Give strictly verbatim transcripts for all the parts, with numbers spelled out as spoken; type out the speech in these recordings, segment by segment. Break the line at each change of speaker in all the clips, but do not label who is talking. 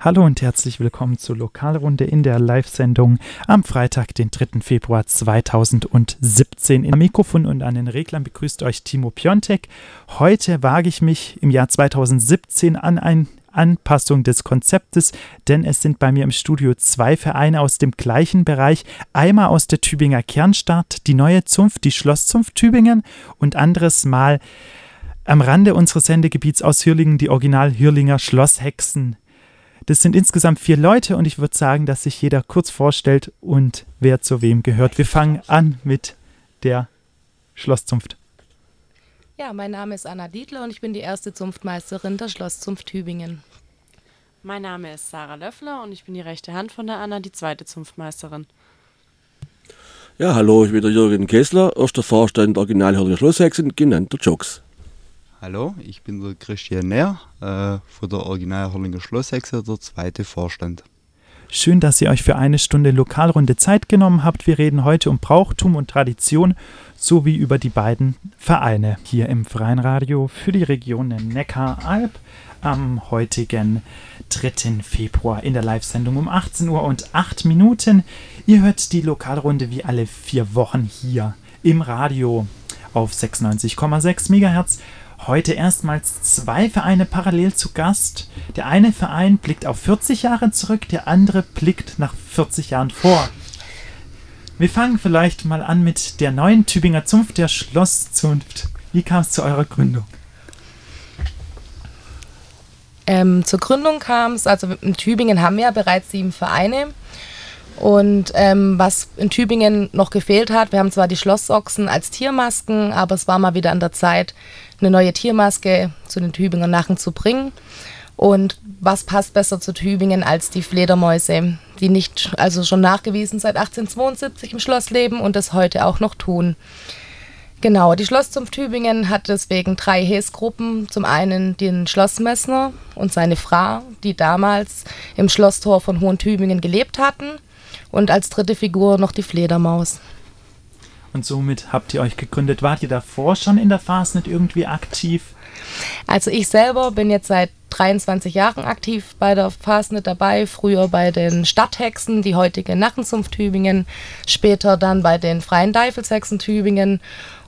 Hallo und herzlich willkommen zur Lokalrunde in der Live-Sendung am Freitag, den dritten Februar zweitausendsiebzehn. Am Mikrofon und an den Reglern begrüßt euch Timo Piontek. Heute wage ich mich im Jahr zweitausendsiebzehn an eine Anpassung des Konzeptes, denn es sind bei mir im Studio zwei Vereine aus dem gleichen Bereich. Einmal aus der Tübinger Kernstadt, die Neue Zunft, die Schlosszunft Tübingen, und anderes Mal am Rande unseres Sendegebiets aus Hürlingen, die Original-Hürlinger Schlosshexen. Das sind insgesamt vier Leute und ich würde sagen, dass sich jeder kurz vorstellt und wer zu wem gehört. Wir fangen an mit der Schlosszunft.
Ja, mein Name ist Anna Dietler und ich bin die erste Zunftmeisterin der Schlosszunft Tübingen.
Mein Name ist Sarah Löffler und ich bin die rechte Hand von der Anna, die zweite Zunftmeisterin.
Ja, hallo, ich bin der Jürgen Kessler, erster Vorstand der Original-Hürlinger Schlosshexen, genannt der Jocks.
Hallo, ich bin der Christian Nehr äh, von der Original-Hürlinger Schlosshexe, der zweite Vorstand.
Schön, dass ihr euch für eine Stunde Lokalrunde Zeit genommen habt. Wir reden heute um Brauchtum und Tradition sowie über die beiden Vereine hier im Freien Radio für die Region Neckaralb am heutigen dritten Februar in der Live-Sendung um achtzehn Uhr und acht Minuten. Ihr hört die Lokalrunde wie alle vier Wochen hier im Radio auf sechsundneunzig Komma sechs Megahertz. Heute erstmals zwei Vereine parallel zu Gast. Der eine Verein blickt auf vierzig Jahre zurück, der andere blickt nach vierzig Jahren vor. Wir fangen vielleicht mal an mit der neuen Tübinger Zunft, der Schlosszunft. Wie kam es zu eurer Gründung?
Ähm, zur Gründung kam es, also in Tübingen haben wir ja bereits sieben Vereine. Und ähm, was in Tübingen noch gefehlt hat, wir haben zwar die Schlossochsen als Tiermasken, aber es war mal wieder an der Zeit, eine neue Tiermaske zu den Tübinger Nachen zu bringen. Und was passt besser zu Tübingen als die Fledermäuse, die nicht, also schon nachgewiesen seit achtzehnhundertzweiundsiebzig im Schloss leben und das heute auch noch tun. Genau, die Schlosszunft Tübingen hat deswegen drei Häsgruppen. Zum einen den Schlossmessner und seine Frau, die damals im Schlosstor von Hohen-Tübingen gelebt hatten. Und als dritte Figur noch die Fledermaus.
Und somit habt ihr euch gegründet. Wart ihr davor schon in der Fasnet irgendwie aktiv?
Also ich selber bin jetzt seit dreiundzwanzig Jahren aktiv bei der Fasnet dabei. Früher bei den Stadthexen, die heutige Narrenzunft Tübingen. Später dann bei den Freien Deifelshexen Tübingen.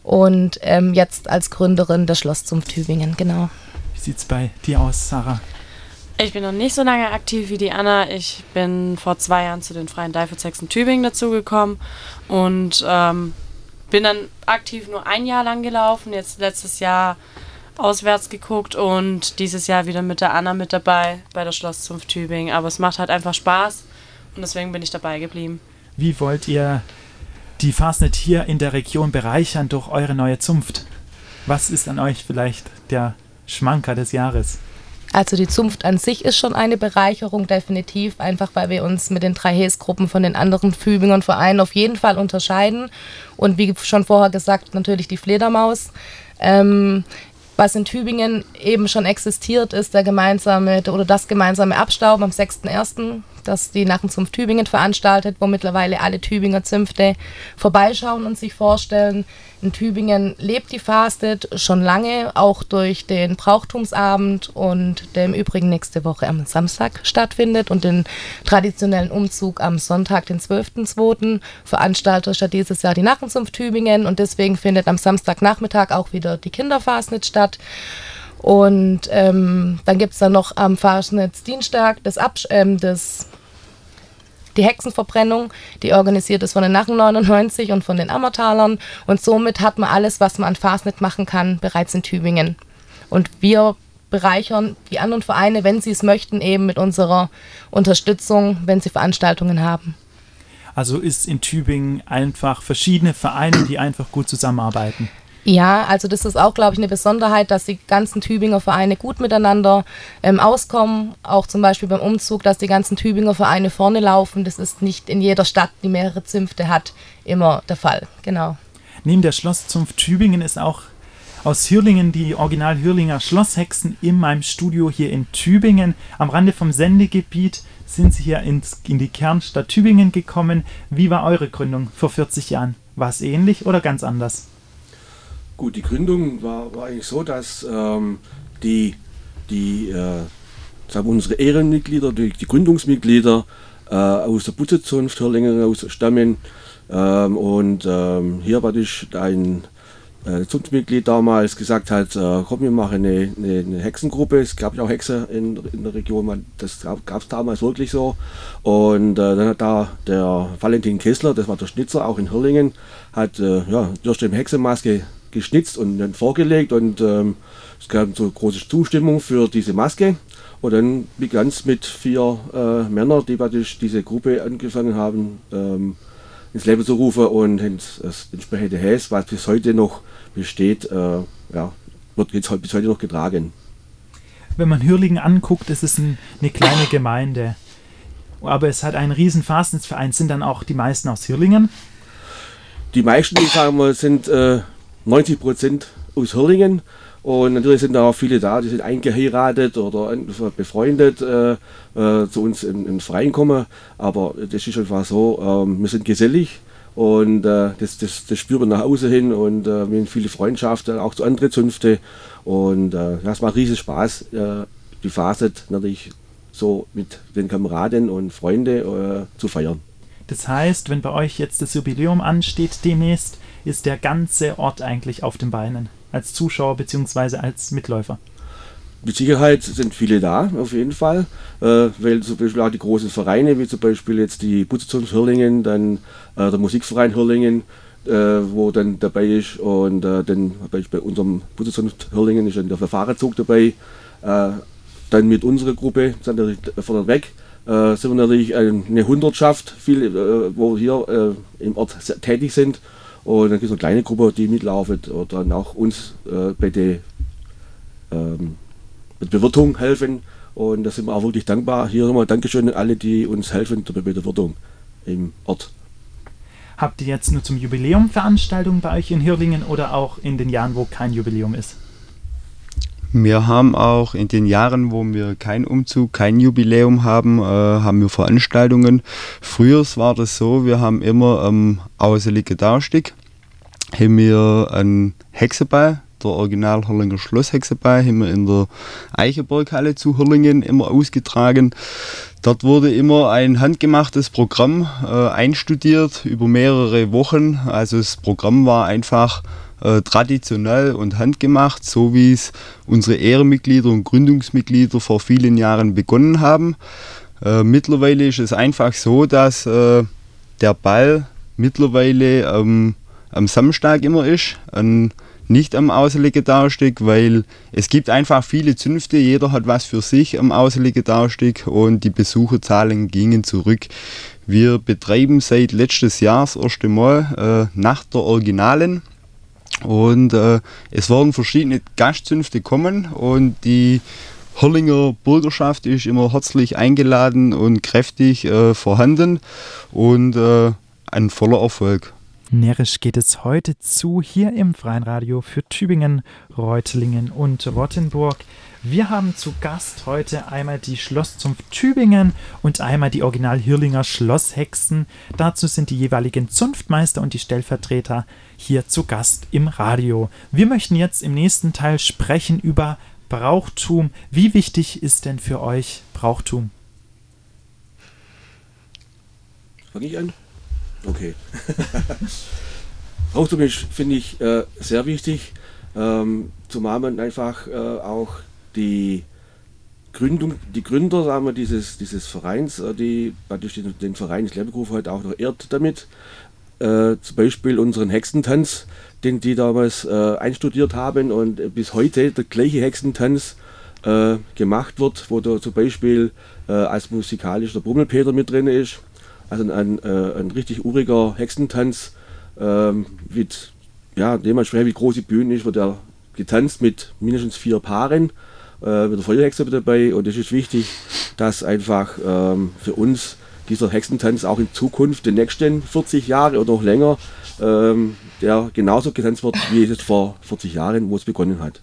Und ähm, jetzt als Gründerin der Schlosszunft Tübingen, genau.
Wie sieht's bei dir aus, Sarah?
Ich bin noch nicht so lange aktiv wie die Anna. Ich bin vor zwei Jahren zu den Freien Deifelshexen Tübingen dazugekommen und ähm, bin dann aktiv nur ein Jahr lang gelaufen. Jetzt letztes Jahr auswärts geguckt und dieses Jahr wieder mit der Anna mit dabei bei der Schlosszunft Tübingen. Aber es macht halt einfach Spaß und deswegen bin ich dabei geblieben.
Wie wollt ihr die Fasnet hier in der Region bereichern durch eure neue Zunft? Was ist an euch vielleicht der Schmanker des Jahres?
Also die Zunft an sich ist schon eine Bereicherung, definitiv, einfach weil wir uns mit den drei Häsgruppen von den anderen Tübinger Vereinen auf jeden Fall unterscheiden. Und wie schon vorher gesagt, natürlich die Fledermaus. Ähm, was in Tübingen eben schon existiert, ist der gemeinsame oder das gemeinsame Abstauben am sechsten ersten, das die Narrenzunft Tübingen veranstaltet, wo mittlerweile alle Tübinger Zünfte vorbeischauen und sich vorstellen. In Tübingen lebt die Fasnet schon lange, auch durch den Brauchtumsabend und der im Übrigen nächste Woche am Samstag stattfindet und den traditionellen Umzug am Sonntag, den zwölften zweiten Veranstalter ist ja dieses Jahr die Narrenzunft Tübingen und deswegen findet am Samstagnachmittag auch wieder die Kinderfasnet statt. Und ähm, dann gibt es dann noch am Fasnetsdienstag das, Absch- ähm, das die Hexenverbrennung, die organisiert ist von den Narren neunundneunzig und von den Ammertalern. Und somit hat man alles, was man an Fasnet machen kann, bereits in Tübingen. Und wir bereichern die anderen Vereine, wenn sie es möchten, eben mit unserer Unterstützung, wenn sie Veranstaltungen haben.
Also ist in Tübingen einfach verschiedene Vereine, die einfach gut zusammenarbeiten?
Ja, also das ist auch, glaube ich, eine Besonderheit, dass die ganzen Tübinger Vereine gut miteinander ähm, auskommen. Auch zum Beispiel beim Umzug, dass die ganzen Tübinger Vereine vorne laufen. Das ist nicht in jeder Stadt, die mehrere Zünfte hat, immer der Fall. Genau.
Neben der Schlosszunft Tübingen ist auch aus Hürlingen die Original-Hürlinger Schlosshexen in meinem Studio hier in Tübingen. Am Rande vom Sendegebiet sind sie hier ins, in die Kernstadt Tübingen gekommen. Wie war eure Gründung vor vierzig Jahren? War es ähnlich oder ganz anders?
Gut, die Gründung war, war eigentlich so, dass ähm, die, die äh, sagen wir, unsere Ehrenmitglieder, die, die Gründungsmitglieder äh, aus der Butzezunft Hirlingen aus stammen. Ähm, und ähm, hier war ich ein äh, Zunftmitglied damals gesagt hat, äh, komm, wir machen eine, eine, eine Hexengruppe. Es gab ja auch Hexen in, in der Region, man, das gab es damals wirklich so. Und äh, dann hat da der Valentin Kessler, das war der Schnitzer, auch in Hirlingen, hat äh, ja, durch die Hexenmaske geschnitzt und dann vorgelegt und ähm, es gab so große Zustimmung für diese Maske. Und dann begann es mit vier äh, Männern, die praktisch diese Gruppe angefangen haben, ähm, ins Leben zu rufen und das entsprechende Häs, was bis heute noch besteht, äh, ja, wird jetzt bis heute noch getragen.
Wenn man Hirlingen anguckt, ist es ein, eine kleine Gemeinde. Aber es hat einen riesen Fastnachtsverein. Sind dann auch die meisten aus Hirlingen?
Die meisten, die sagen wir, sind äh, neunzig Prozent aus Hirlingen. Und natürlich sind da auch viele da, die sind eingeheiratet oder befreundet äh, äh, zu uns in den Verein kommen. Aber das ist einfach so, äh, wir sind gesellig und äh, das, das, das spüren wir nach außen hin und äh, wir haben viele Freundschaften, auch zu anderen Zünfte. Und äh, das macht riesen Spaß, äh, die Phase natürlich so mit den Kameraden und Freunden äh, zu feiern.
Das heißt, wenn bei euch jetzt das Jubiläum ansteht demnächst, ist der ganze Ort eigentlich auf den Beinen, als Zuschauer bzw. als Mitläufer?
Mit Sicherheit sind viele da, auf jeden Fall, äh, weil zum Beispiel auch die großen Vereine, wie zum Beispiel jetzt die Butzezunft Hirlingen, dann äh, der Musikverein Hirlingen, äh, wo dann dabei ist und äh, dann bei unserem Butzezunft Hirlingen ist dann der Verfahrenzug dabei, äh, dann mit unserer Gruppe, sind natürlich vorne weg, äh, sind wir natürlich eine Hundertschaft, viele, äh, wo hier äh, im Ort tätig sind. Und dann gibt es eine kleine Gruppe, die mitlaufen oder dann auch uns äh, bei der ähm, Bewirtung helfen. Und da sind wir auch wirklich dankbar. Hier nochmal Dankeschön an alle, die uns helfen bei der Bewirtung im Ort.
Habt ihr jetzt nur zum Jubiläum Veranstaltungen bei euch in Hirlingen oder auch in den Jahren, wo kein Jubiläum ist?
Wir haben auch in den Jahren, wo wir keinen Umzug, kein Jubiläum haben, äh, haben wir Veranstaltungen. Früher war das so, wir haben immer am Außenliegen Dauerstück, haben wir einen Hexenball, der Original Hirlinger Schlosshexenball, haben wir in der Eichenberghalle zu Hirlingen immer ausgetragen. Dort wurde immer ein handgemachtes Programm äh, einstudiert über mehrere Wochen. Also das Programm war einfach Äh, traditionell und handgemacht, so wie es unsere Ehrenmitglieder und Gründungsmitglieder vor vielen Jahren begonnen haben. Äh, mittlerweile ist es einfach so, dass äh, der Ball mittlerweile ähm, am Samstag immer ist, an, nicht am Außenliegen Dauerstück, weil es gibt einfach viele Zünfte, jeder hat was für sich am Außenliegen Dauerstück und die Besucherzahlen gingen zurück. Wir betreiben seit letztes Jahr das erste Mal äh, nach der Originalen. Und äh, es werden verschiedene Gastzünfte kommen und die Hirlinger Bürgerschaft ist immer herzlich eingeladen und kräftig äh, vorhanden und äh, ein voller Erfolg.
Närrisch geht es heute zu, hier im Freien Radio für Tübingen, Reutlingen und Rottenburg. Wir haben zu Gast heute einmal die Schlosszunft Tübingen und einmal die Original Hirlinger Schlosshexen. Dazu sind die jeweiligen Zunftmeister und die Stellvertreter hier zu Gast im Radio. Wir möchten jetzt im nächsten Teil sprechen über Brauchtum. Wie wichtig ist denn für euch Brauchtum?
Fange ich an? Okay. Brauchtum ist, finde ich, äh, sehr wichtig, ähm, zumal man einfach äh, auch die Gründung, die Gründer, sagen wir, dieses, dieses Vereins, äh, die praktisch den, den Verein des Lehrberuf heute auch noch ehrt damit. Äh, zum Beispiel unseren Hexentanz, den die damals äh, einstudiert haben und bis heute der gleiche Hexentanz äh, gemacht wird, wo da zum Beispiel äh, als musikalisch der Brummelpeter mit drin ist. Also ein, äh, ein richtig uriger Hexentanz, ähm, mit, ja, dementsprechend wie große Bühne ist, wird er getanzt mit mindestens vier Paaren, äh, mit der Feuerhexe dabei. Und es ist wichtig, dass einfach ähm, für uns dieser Hexentanz auch in Zukunft, die nächsten vierzig Jahre oder noch länger, ähm, der genauso getanzt wird, wie es vor vierzig Jahren, wo es begonnen hat.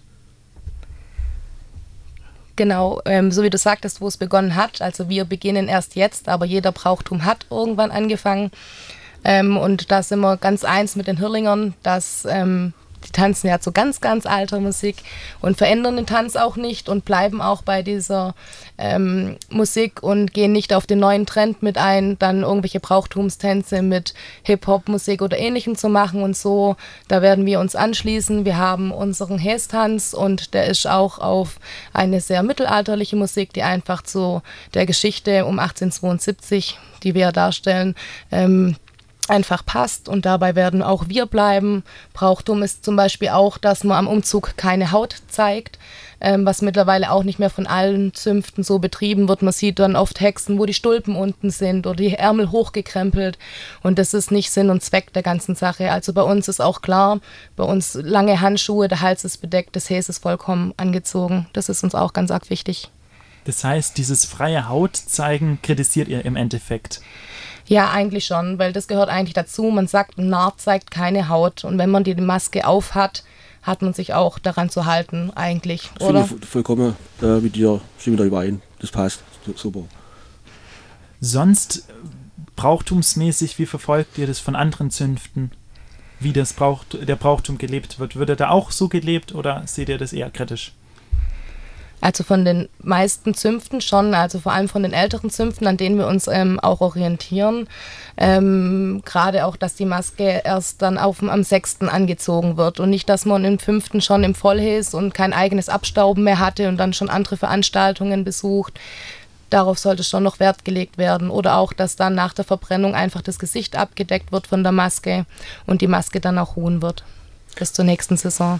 Genau, ähm, so wie du sagtest, wo es begonnen hat. Also wir beginnen erst jetzt, aber jeder Brauchtum hat irgendwann angefangen. Ähm, und da sind wir ganz eins mit den Hirlingern, dass ähm, die tanzen ja zu ganz, ganz alter Musik und verändern den Tanz auch nicht und bleiben auch bei dieser ähm, Musik und gehen nicht auf den neuen Trend mit ein, dann irgendwelche Brauchtumstänze mit Hip-Hop-Musik oder Ähnlichem zu machen und so. Da werden wir uns anschließen. Wir haben unseren Hästanz und der ist auch auf eine sehr mittelalterliche Musik, die einfach zu der Geschichte um achtzehnhundertzweiundsiebzig, die wir darstellen, ähm, einfach passt und dabei werden auch wir bleiben. Brauchtum ist zum Beispiel auch, dass man am Umzug keine Haut zeigt, ähm, was mittlerweile auch nicht mehr von allen Zünften so betrieben wird. Man sieht dann oft Hexen, wo die Stulpen unten sind oder die Ärmel hochgekrempelt und das ist nicht Sinn und Zweck der ganzen Sache. Also bei uns ist auch klar, bei uns lange Handschuhe, der Hals ist bedeckt, das Häs ist vollkommen angezogen. Das ist uns auch ganz arg wichtig.
Das heißt, dieses freie Hautzeigen kritisiert ihr im Endeffekt?
Ja, eigentlich schon, weil das gehört eigentlich dazu. Man sagt, ein Narr zeigt keine Haut. Und wenn man die Maske auf hat, hat man sich auch daran zu halten, eigentlich,
Ich
oder?
finde vollkommen äh, mit dir, stimme da überein. Das passt. Super.
Sonst brauchtumsmäßig, wie verfolgt ihr das von anderen Zünften? Wie das Braucht, der Brauchtum gelebt wird? Wird er da auch so gelebt oder seht ihr das eher kritisch?
Also von den meisten Zünften schon, also vor allem von den älteren Zünften, an denen wir uns ähm, auch orientieren. Ähm, gerade auch, dass die Maske erst dann auf, am sechsten angezogen wird und nicht, dass man im fünften schon im Vollhäs und kein eigenes Abstauben mehr hatte und dann schon andere Veranstaltungen besucht. Darauf sollte schon noch Wert gelegt werden. Oder auch, dass dann nach der Verbrennung einfach das Gesicht abgedeckt wird von der Maske und die Maske dann auch ruhen wird bis zur nächsten Saison.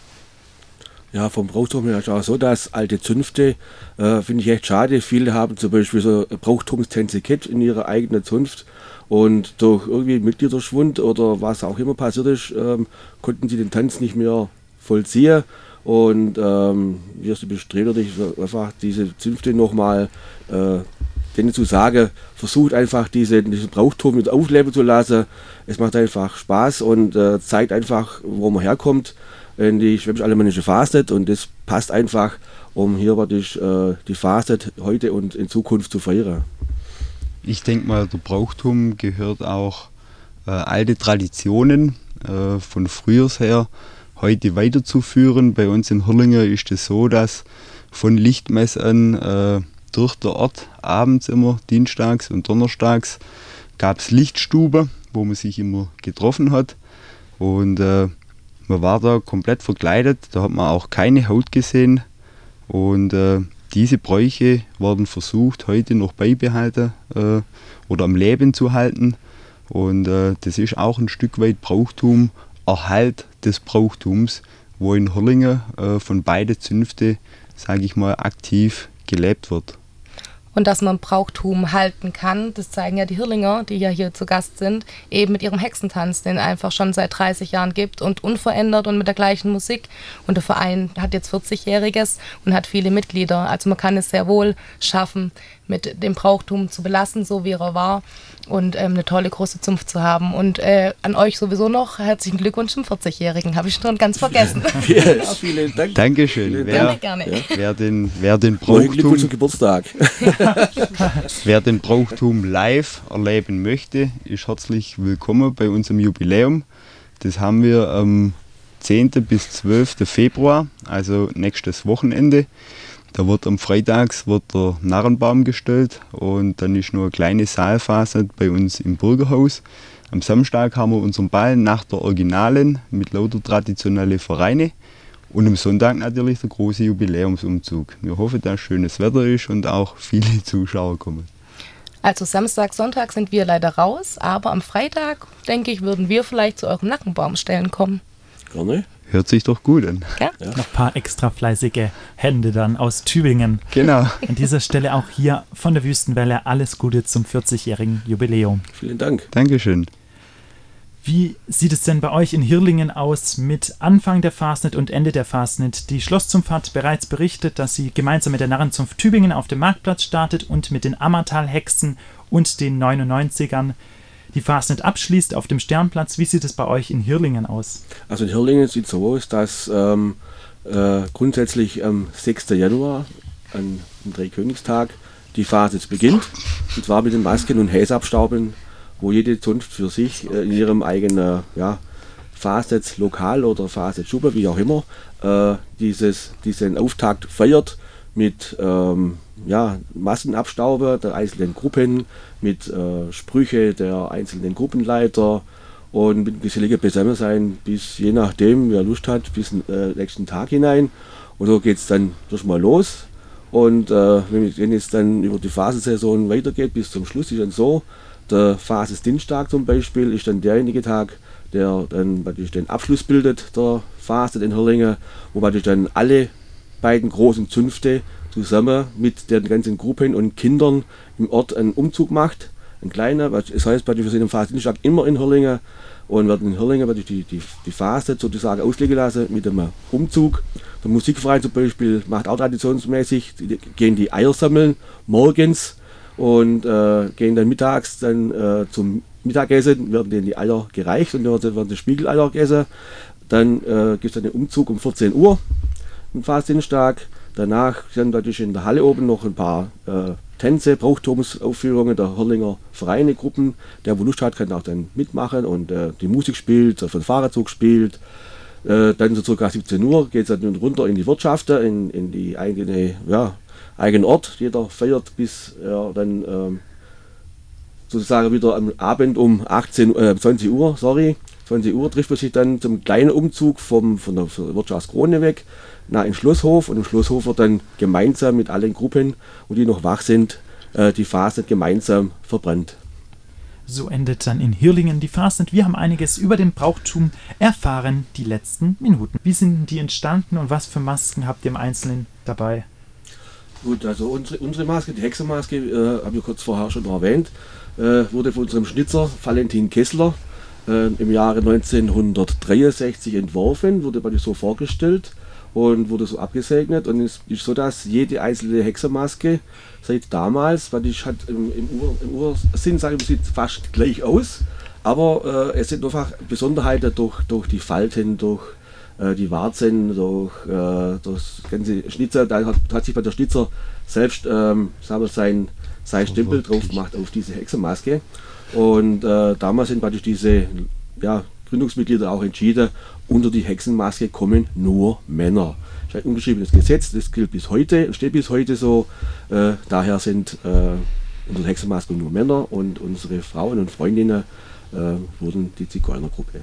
Ja, vom Brauchtum her ist auch so, dass alte Zünfte, äh, finde ich echt schade. Viele haben zum Beispiel so Brauchtumstänze gehabt in ihrer eigenen Zunft und durch irgendwie Mitgliederschwund oder was auch immer passiert ist, ähm, konnten sie den Tanz nicht mehr vollziehen. Und ähm, wir sind bestrebt, einfach diese Zünfte nochmal äh, denen zu sagen, versucht einfach diese, diesen Brauchtum mit aufleben zu lassen. Es macht einfach Spaß und äh, zeigt einfach, wo man herkommt. In die schwäbisch-alemannische Fastnet und das passt einfach, um hier praktisch äh, die Fastnet heute und in Zukunft zu feiern.
Ich denke mal, der Brauchtum gehört auch äh, alte Traditionen äh, von früher her heute weiterzuführen. Bei uns in Hirlingen ist es so, dass von Lichtmess an äh, durch den Ort abends immer, dienstags und donnerstags, gab es Lichtstuben, wo man sich immer getroffen hat und äh, man war da komplett verkleidet, da hat man auch keine Haut gesehen und äh, diese Bräuche werden versucht heute noch beibehalten äh, oder am Leben zu halten und äh, das ist auch ein Stück weit Brauchtum, Erhalt des Brauchtums, wo in Hirlingen äh, von beiden Zünften, sage ich mal, aktiv gelebt wird.
Und dass man Brauchtum halten kann, das zeigen ja die Hirlinger, die ja hier zu Gast sind, eben mit ihrem Hexentanz, den es einfach schon seit dreißig Jahren gibt und unverändert und mit der gleichen Musik. Und der Verein hat jetzt vierzigjähriges und hat viele Mitglieder. Also man kann es sehr wohl schaffen, mit dem Brauchtum zu belassen, so wie er war und ähm, eine tolle große Zunft zu haben. Und äh, an euch sowieso noch herzlichen Glückwunsch zum vierzigjährigen, habe ich schon ganz vergessen.
Ja, vielen Dank.
Dankeschön.
Vielen
Wer,
Dank. Gerne, gerne.
wer, den, wer, den
Glückwunsch
Brauchtum,
zum Geburtstag.
wer den Brauchtum live erleben möchte, ist herzlich willkommen bei unserem Jubiläum. Das haben wir am zehnten bis zwölften Februar, also nächstes Wochenende. Da wird am Freitags wird der Narrenbaum gestellt und dann ist noch eine kleine Saalphase bei uns im Bürgerhaus. Am Samstag haben wir unseren Ball nach der Originalen mit lauter traditionelle Vereine und am Sonntag natürlich der große Jubiläumsumzug. Wir hoffen, dass schönes Wetter ist und auch viele Zuschauer kommen.
Also Samstag, Sonntag sind wir leider raus, aber am Freitag, denke ich, würden wir vielleicht zu eurem Nackenbaumstellen kommen.
Gerne.
Hört sich doch gut an.
Ja?
Ja.
Noch ein paar extra fleißige Hände dann aus Tübingen.
Genau.
An dieser Stelle auch hier von der Wüstenwelle alles Gute zum vierzigjährigen Jubiläum.
Vielen Dank.
Dankeschön.
Wie sieht es denn bei euch in Hirlingen aus mit Anfang der Fastnet und Ende der Fastnet? Die Schlosszunft hat bereits berichtet, dass sie gemeinsam mit der Narrenzunft Tübingen auf dem Marktplatz startet und mit den Ammertal-Hexen und den neunundneunzigern die Fastnet abschließt auf dem Sternplatz. Wie sieht es bei euch in Hirlingen aus?
Also in Hirlingen sieht es so aus, dass ähm, äh, grundsätzlich am sechsten Januar, an dem Dreikönigstag, die Fastnet beginnt. Und zwar mit den Masken und Häsabstauben, wo jede Zunft für sich äh, in ihrem eigenen ja, Fastets lokal oder Fastets Schuppe, wie auch immer, äh, dieses, diesen Auftakt feiert mit ähm, ja, Massenabstaube der einzelnen Gruppen, mit äh, Sprüche der einzelnen Gruppenleiter und mit geselliger Beisammensein bis, je nachdem, wer Lust hat, bis äh, nächsten Tag hinein. Und so geht es dann erstmal los. Und äh, wenn es dann über die Phasensaison weitergeht bis zum Schluss, ist dann so, der Phasesdienstag zum Beispiel ist dann derjenige Tag, der dann praktisch den Abschluss bildet der Phase in Hörlingen, wo praktisch dann alle beiden großen Zünfte zusammen mit den ganzen Gruppen und Kindern im Ort einen Umzug macht. Ein kleiner, das heißt praktisch, wir sind am Phasesdienstag immer in Hörlingen und werden in Hörlingen praktisch die, die, die Phase sozusagen auslegen lassen mit einem Umzug. Der Musikverein zum Beispiel macht auch traditionsmäßig, die gehen die Eier sammeln morgens und äh, gehen dann mittags dann äh, zum Mittagessen, werden denen die Eier gereicht und dann werden die Spiegeleier gegessen. Dann äh, gibt es einen Umzug um vierzehn Uhr am Phasendienstag. Danach sind natürlich in der Halle oben noch ein paar äh, Tänze, Brauchtumsaufführungen der Hörlinger Vereine, Gruppen. Der, wo Lust hat, kann auch dann mitmachen und äh, die Musik spielt, der Fahrradzug spielt. Äh, dann so ca. siebzehn Uhr geht es dann runter in die Wirtschaft, in, in die eigene, ja, eigenen Ort. Jeder feiert bis er dann ähm, sozusagen wieder am Abend um achtzehn, äh, zwanzig Uhr, sorry, zwanzig Uhr trifft man sich dann zum kleinen Umzug vom, von der Wirtschaftskrone weg nach in Schlosshof und im Schlosshof wird dann gemeinsam mit allen Gruppen, und die noch wach sind, äh, die Fastnet gemeinsam verbrannt.
So endet dann in Hirlingen die Fastnet. Wir haben einiges über den Brauchtum erfahren die letzten Minuten. Wie sind die entstanden und was für Masken habt ihr im Einzelnen dabei?
Gut, also unsere, unsere Maske, die Hexenmaske, äh, habe ich kurz vorher schon erwähnt, äh, wurde von unserem Schnitzer Valentin Kessler äh, im Jahre neunzehnhundertdreiundsechzig entworfen, wurde bei dir so vorgestellt und wurde so abgesegnet. Und es ist so, dass jede einzelne Hexenmaske seit damals, weil ich halt im, im, Ur, im Ursinn sage, sieht fast gleich aus, aber äh, es sind einfach Besonderheiten durch, durch die Falten, durch die Warzen, durch äh, das ganze Schnitzer, da hat, hat sich bei der Schnitzer selbst ähm, sagen wir, sein, sein Stempel drauf gemacht auf diese Hexenmaske. Und äh, damals sind praktisch diese ja, Gründungsmitglieder auch entschieden, unter die Hexenmaske kommen nur Männer. Das ist ein ungeschriebenes Gesetz, das gilt bis heute, steht bis heute so. Äh, daher sind äh, unter der Hexenmaske nur Männer und unsere Frauen und Freundinnen äh, wurden die Zigeunergruppe.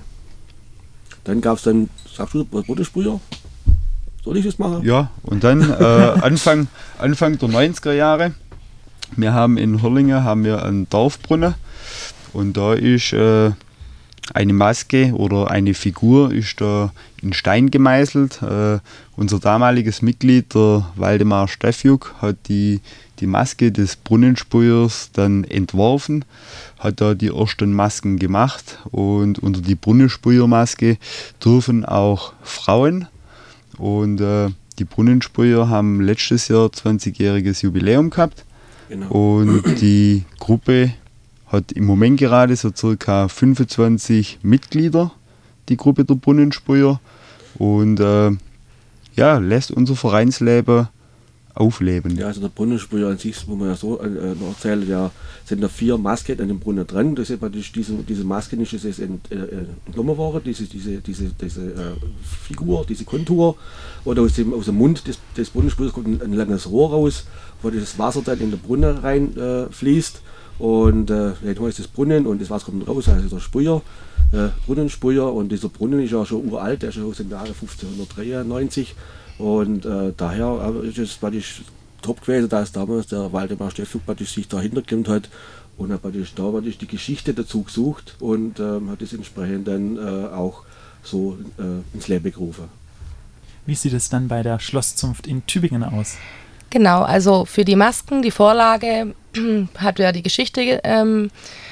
Dann gab es dann, sagst du, was wurde früher? Soll ich das machen?
Ja, und dann äh, Anfang, Anfang der neunziger Jahre, wir haben in Hörlingen haben wir einen Dorfbrunnen und da ist äh, eine Maske oder eine Figur ist da in Stein gemeißelt. Äh, unser damaliges Mitglied, der Waldemar Steffjuk, hat die, die Maske des Brunnenspuiers dann entworfen, hat da die ersten Masken gemacht und unter die Brunnenspuiermaske dürfen auch Frauen und äh, die Brunnenspuier haben letztes Jahr zwanzigjähriges Jubiläum gehabt. Genau. Und die Gruppe hat im Moment gerade so circa fünfundzwanzig Mitglieder, die Gruppe der Brunnenspuier, und äh, ja, lässt unser Vereinsleben aufleben.
Ja, also der Brunnenspuier an sich, wo man ja so äh, noch erzählt, ja, sind da vier Masken an dem Brunnen dran. Das ist praktisch diese, diese Maske nicht, das ist ent, äh, entnommen worden, diese, diese, diese, diese äh, Figur, diese Kontur. Oder aus dem, aus dem Mund des, des Brunnenspuiers kommt ein, ein langes Rohr raus, wo das Wasser dann in den Brunnen rein äh, fließt. Und äh, dann ist das Brunnen und das Wasser kommt raus, also der Spuier, äh, Brunnenspuier. Und dieser Brunnen ist ja schon uralt, der ist schon aus dem Jahre fünfzehnhundertdreiundneunzig. Und äh, daher ist es praktisch top gewesen, dass damals der Waldemar Steffjuk sich dahinter geklemmt hat und hat praktisch da praktisch die Geschichte dazu gesucht und ähm, hat es entsprechend dann äh, auch so äh, ins Leben gerufen.
Wie sieht es dann bei der Schlosszunft in Tübingen aus?
Genau, also für die Masken, die Vorlage hat ja die Geschichte ähm,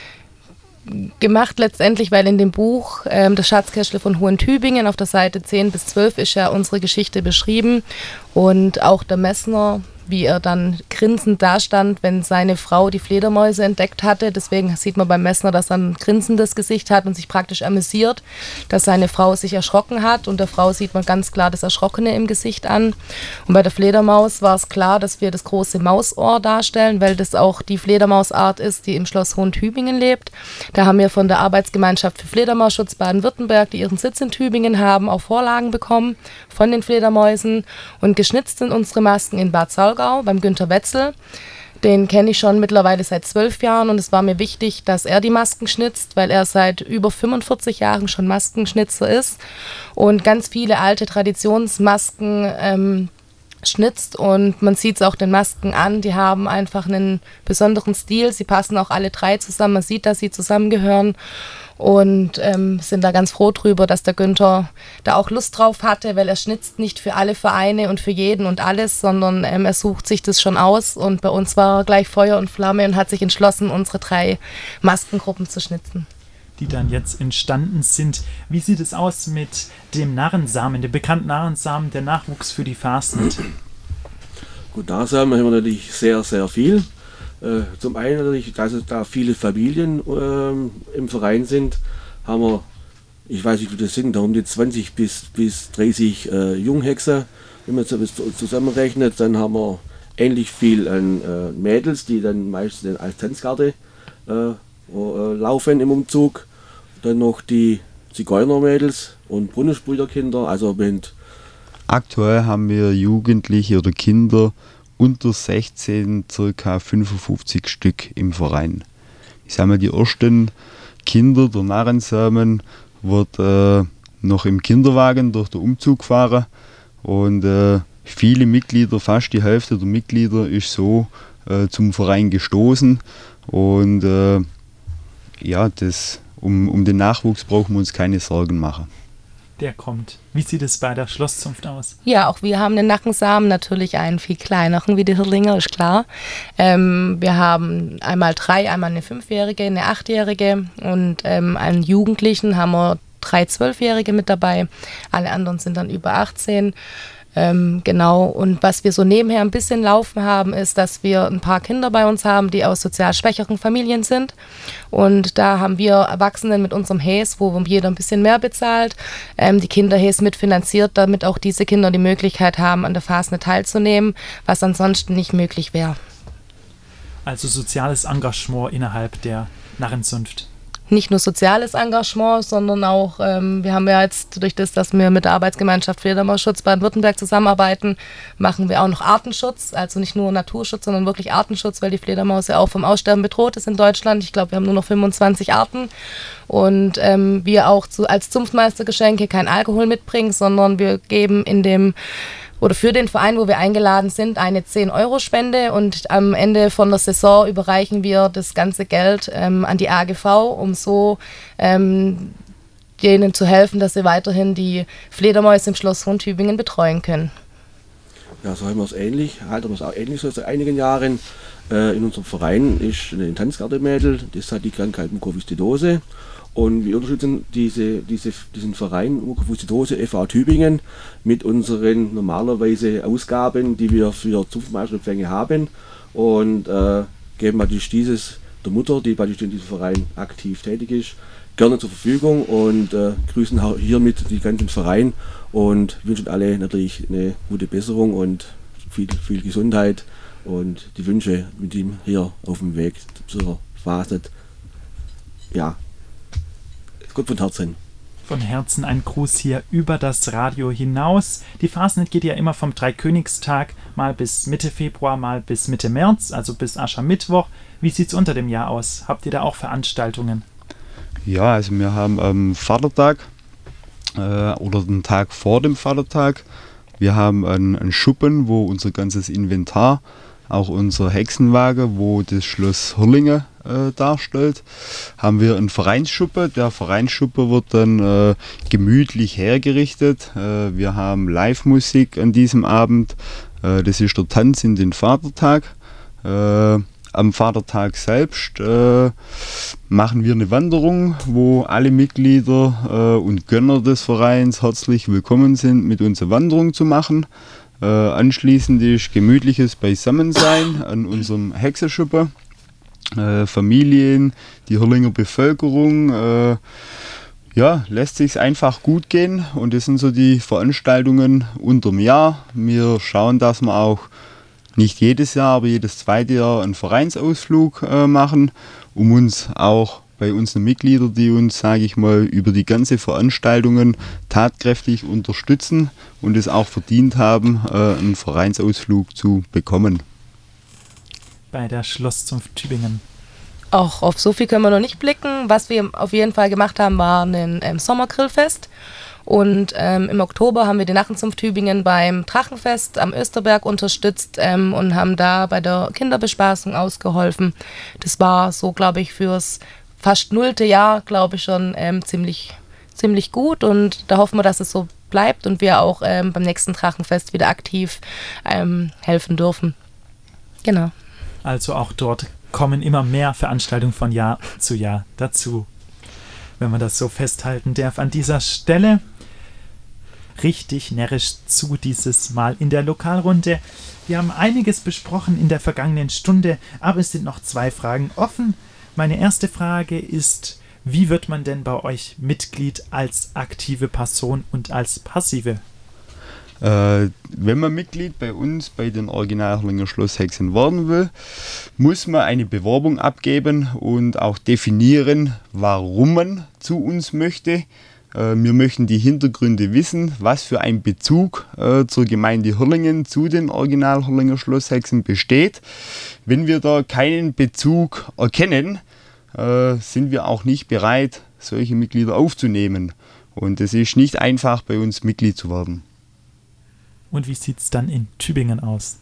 gemacht letztendlich, weil in dem Buch ähm, das Schatzkästle von Hohen Tübingen auf der Seite zehn bis zwölf ist ja unsere Geschichte beschrieben Und auch der Messner, wie er dann grinsend dastand, wenn seine Frau die Fledermäuse entdeckt hatte. Deswegen sieht man beim Messner, dass er ein grinsendes Gesicht hat und sich praktisch amüsiert, dass seine Frau sich erschrocken hat. Und der Frau sieht man ganz klar das Erschrockene im Gesicht an. Und bei der Fledermaus war es klar, dass wir das große Mausohr darstellen, weil das auch die Fledermausart ist, die im Schloss Hohen-Tübingen lebt. Da haben wir von der Arbeitsgemeinschaft für Fledermausschutz Baden-Württemberg, die ihren Sitz in Tübingen haben, auch Vorlagen bekommen von den Fledermäusen. Und geschnitzt sind unsere Masken in Bad Saulgau beim Günter Wetzel. Den kenne ich schon mittlerweile seit zwölf Jahren und es war mir wichtig, dass er die Masken schnitzt, weil er seit über fünfundvierzig Jahren schon Maskenschnitzer ist und ganz viele alte Traditionsmasken ähm, schnitzt, und man sieht es auch den Masken an, die haben einfach einen besonderen Stil, sie passen auch alle drei zusammen, man sieht, dass sie zusammengehören. Und ähm, sind da ganz froh drüber, dass der Günther da auch Lust drauf hatte, weil er schnitzt nicht für alle Vereine und für jeden und alles, sondern ähm, er sucht sich das schon aus. Und bei uns war er gleich Feuer und Flamme und hat sich entschlossen, unsere drei Maskengruppen zu schnitzen.
Die dann jetzt entstanden sind. Wie sieht es aus mit dem Narrensamen, dem bekannten Narrensamen, der Nachwuchs für die Fastnet?
Gut, Narrensamen haben wir natürlich sehr, sehr viel. Äh, zum einen natürlich, dass es da viele Familien ähm, im Verein sind, haben wir, ich weiß nicht, wie das sind, da um die zwanzig bis, bis dreißig äh, Junghexer. Wenn man das zusammenrechnet, dann haben wir ähnlich viel an äh, Mädels, die dann meistens als Tanzgarde äh, äh, laufen im Umzug. Dann noch die Zigeunermädels und Brunnensprüderkinder. Also mit
aktuell haben wir Jugendliche oder Kinder unter sechzehn ca. fünfundfünfzig Stück im Verein. Ich sage mal, die ersten Kinder der Narrensamen wird äh, noch im Kinderwagen durch den Umzug gefahren und äh, viele Mitglieder, fast die Hälfte der Mitglieder ist so äh, zum Verein gestoßen und äh, ja, das, um, um den Nachwuchs brauchen wir uns keine Sorgen machen.
Der kommt. Wie sieht es bei der Schlosszunft aus?
Ja, auch wir haben den Nackensamen, natürlich einen viel kleineren wie die Hirlinger, ist klar. Ähm, wir haben einmal drei, einmal eine Fünfjährige, eine Achtjährige und ähm, einen Jugendlichen haben wir drei Zwölfjährige mit dabei. Alle anderen sind dann über achtzehn. Ähm, genau, und was wir so nebenher ein bisschen laufen haben, ist, dass wir ein paar Kinder bei uns haben, die aus sozial schwächeren Familien sind. Und da haben wir Erwachsenen mit unserem Häs, wo jeder ein bisschen mehr bezahlt, ähm, die Kinderhäs mitfinanziert, damit auch diese Kinder die Möglichkeit haben, an der Fastnet teilzunehmen, was ansonsten nicht möglich wäre.
Also soziales Engagement innerhalb der Narrenzunft.
Nicht nur soziales Engagement, sondern auch, ähm, wir haben ja jetzt durch das, dass wir mit der Arbeitsgemeinschaft Fledermausschutz Baden-Württemberg zusammenarbeiten, machen wir auch noch Artenschutz, also nicht nur Naturschutz, sondern wirklich Artenschutz, weil die Fledermaus ja auch vom Aussterben bedroht ist in Deutschland. Ich glaube, wir haben nur noch fünfundzwanzig Arten und ähm, wir auch zu, als Zunftmeistergeschenke kein Alkohol mitbringen, sondern wir geben in dem oder für den Verein, wo wir eingeladen sind, eine zehn Euro Spende und am Ende von der Saison überreichen wir das ganze Geld ähm, an die A G V, um so ähm, denen zu helfen, dass sie weiterhin die Fledermäuse im Schloss Hohen-Tübingen betreuen können.
Ja, so haben wir es ähnlich, halten wir es auch ähnlich so seit einigen Jahren. Äh, in unserem Verein ist ein Tanzgarde-Mädel, das hat die Krankheit Mukoviszidose. Und wir unterstützen diese, diese, diesen Verein Mukoviszidose F V Tübingen mit unseren normalerweise Ausgaben, die wir für Zunftmeisterempfänge haben, und äh, geben praktisch dieses der Mutter, die praktisch in diesem Verein aktiv tätig ist, gerne zur Verfügung und äh, grüßen hiermit den ganzen Verein und wünschen alle natürlich eine gute Besserung und viel, viel Gesundheit und die Wünsche mit ihm hier auf dem Weg zur Fastnet. Ja. Gut von Herzen.
Von Herzen ein Gruß hier über das Radio hinaus. Die Fastnet geht ja immer vom Dreikönigstag mal bis Mitte Februar, mal bis Mitte März, also bis Aschermittwoch. Wie sieht es unter dem Jahr aus? Habt ihr da auch Veranstaltungen?
Ja, also wir haben am Vatertag äh, oder den Tag vor dem Vatertag, wir haben einen, einen Schuppen, wo unser ganzes Inventar, auch unser Hexenwagen, wo das Schloss Hirlingen äh, darstellt, haben wir einen Vereinsschuppe. Der Vereinsschuppe wird dann äh, gemütlich hergerichtet. Äh, wir haben Live-Musik an diesem Abend. Äh, das ist der Tanz in den Vatertag. Äh, am Vatertag selbst äh, machen wir eine Wanderung, wo alle Mitglieder äh, und Gönner des Vereins herzlich willkommen sind, mit uns eine Wanderung zu machen. Äh, anschließend ist gemütliches Beisammensein an unserem Hexenschuppen. Äh, Familien, die Hürlinger Bevölkerung, äh, ja, lässt sich einfach gut gehen und das sind so die Veranstaltungen unterm Jahr. Wir schauen, dass wir auch nicht jedes Jahr, aber jedes zweite Jahr einen Vereinsausflug äh, machen, um uns auch bei unseren Mitgliedern, die uns, sage ich mal, über die ganze Veranstaltungen tatkräftig unterstützen und es auch verdient haben, äh, einen Vereinsausflug zu bekommen.
Bei der Schlosszunft Tübingen.
Auch auf so viel können wir noch nicht blicken. Was wir auf jeden Fall gemacht haben, war ein ähm, Sommergrillfest. Und ähm, im Oktober haben wir die Narrenzunft Tübingen beim Drachenfest am Österberg unterstützt ähm, und haben da bei der Kinderbespaßung ausgeholfen. Das war so, glaube ich, fürs fast nullte Jahr, glaube ich, schon ähm, ziemlich, ziemlich gut. Und da hoffen wir, dass es so bleibt und wir auch ähm, beim nächsten Drachenfest wieder aktiv ähm, helfen dürfen. Genau.
Also auch dort kommen immer mehr Veranstaltungen von Jahr zu Jahr dazu, wenn man das so festhalten darf. An dieser Stelle richtig närrisch zu dieses Mal in der Lokalrunde. Wir haben einiges besprochen in der vergangenen Stunde, aber es sind noch zwei Fragen offen. Meine erste Frage ist, wie wird man denn bei euch Mitglied als aktive Person und als passive?
Äh, wenn man Mitglied bei uns bei den Original Hürlinger Schlosshexen werden will, muss man eine Bewerbung abgeben und auch definieren, warum man zu uns möchte. Äh, wir möchten die Hintergründe wissen, was für ein Bezug äh, zur Gemeinde Hürlingen zu den Original Hürlinger Schlosshexen besteht. Wenn wir da keinen Bezug erkennen, äh, sind wir auch nicht bereit, solche Mitglieder aufzunehmen. Und es ist nicht einfach, bei uns Mitglied zu werden.
Und wie sieht es dann in Tübingen aus?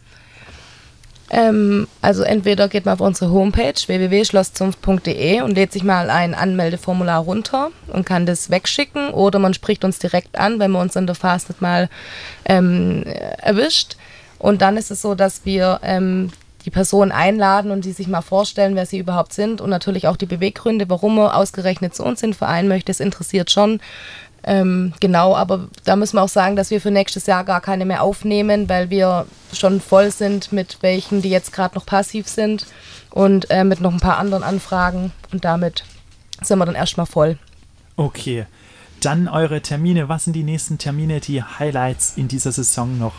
Ähm, also entweder geht man auf unsere Homepage w w w punkt schlosszunft punkt d e und lädt sich mal ein Anmeldeformular runter und kann das wegschicken, oder man spricht uns direkt an, wenn man uns in der Fastnet mal ähm, erwischt. Und dann ist es so, dass wir ähm, die Person einladen und die sich mal vorstellen, wer sie überhaupt sind und natürlich auch die Beweggründe, warum man ausgerechnet zu uns in den Verein möchte. Das interessiert schon. Ähm, genau, aber da müssen wir auch sagen, dass wir für nächstes Jahr gar keine mehr aufnehmen, weil wir schon voll sind mit welchen, die jetzt gerade noch passiv sind und äh, mit noch ein paar anderen Anfragen, und damit sind wir dann erstmal voll.
Okay, dann eure Termine. Was sind die nächsten Termine, die Highlights in dieser Saison noch?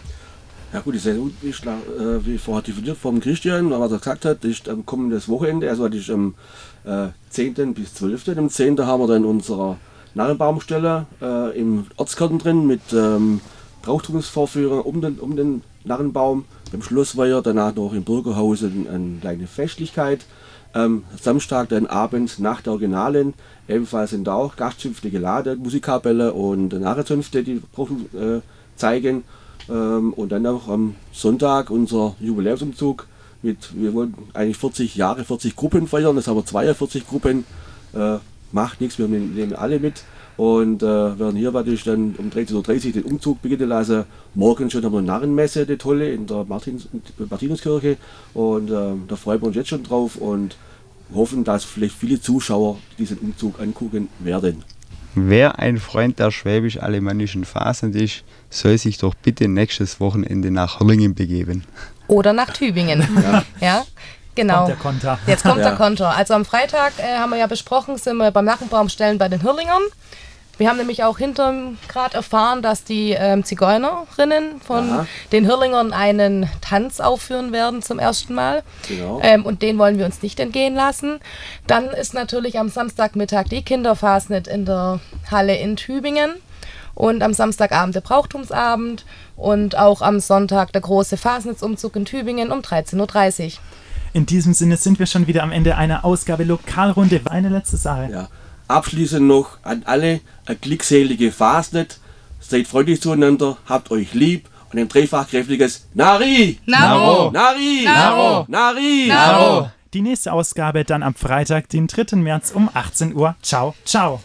Ja gut, das ist äh, wie vorher definiert vom Christian, was er gesagt hat, das ist am kommendes Wochenende, also das ist am äh, zehnten bis zwölften Am zehnten haben wir dann unsere Narrenbaumstelle äh, im Ortsgarten drin mit ähm, Brauchtumsvorführung um den, um den Narrenbaum. Beim Schlossweiher, danach noch im Bürgerhaus eine, eine kleine Festlichkeit. Ähm, Samstag dann abends nach der Originalen, ebenfalls sind da auch Gastzünfte geladen, Musikkapelle und Narrenzünfte, die Brauchtum äh, zeigen. Ähm, und dann auch am Sonntag unser Jubiläumsumzug mit, wir wollen eigentlich vierzig Jahre, vierzig Gruppen feiern, das haben wir zweiundvierzig Gruppen. Äh, Macht nichts, wir nehmen alle mit und äh, werden hier praktisch dann um dreizehn Uhr dreißig den Umzug beginnen lassen. Morgen schon haben wir eine Narrenmesse, die tolle, in der Martins, Martinuskirche, und äh, da freuen wir uns jetzt schon drauf und hoffen, dass vielleicht viele Zuschauer diesen Umzug angucken werden.
Wer ein Freund der schwäbisch-alemannischen Fastnet ist, soll sich doch bitte nächstes Wochenende nach Hürlingen begeben.
Oder nach Tübingen.
Ja.
Ja? Genau.
Kommt der Konter.
Jetzt kommt
Ja.
der Konter. Also am Freitag äh, haben wir ja besprochen, sind wir beim Narrenbaumstellen bei den Hürlingern. Wir haben nämlich auch hinterm gerade erfahren, dass die ähm, Zigeunerinnen von
Aha.
den Hürlingern einen Tanz aufführen werden zum ersten Mal.
Genau.
Ähm, und den wollen wir uns nicht entgehen lassen. Dann ist natürlich am Samstagmittag die Kinderfastnet in der Halle in Tübingen. Und am Samstagabend der Brauchtumsabend. Und auch am Sonntag der große Fastnetsumzug in Tübingen um dreizehn Uhr dreißig.
In diesem Sinne sind wir schon wieder am Ende einer Ausgabe Lokalrunde. Eine letzte Sache.
Ja. Abschließend noch an alle eine glückselige Fastnet. Seid freundlich zueinander, habt euch lieb und ein dreifach kräftiges Nari!
Naro!
Nari!
Naro!
Nari!
Naro!
Die nächste Ausgabe dann am Freitag, den dritten März um achtzehn Uhr. Ciao, ciao.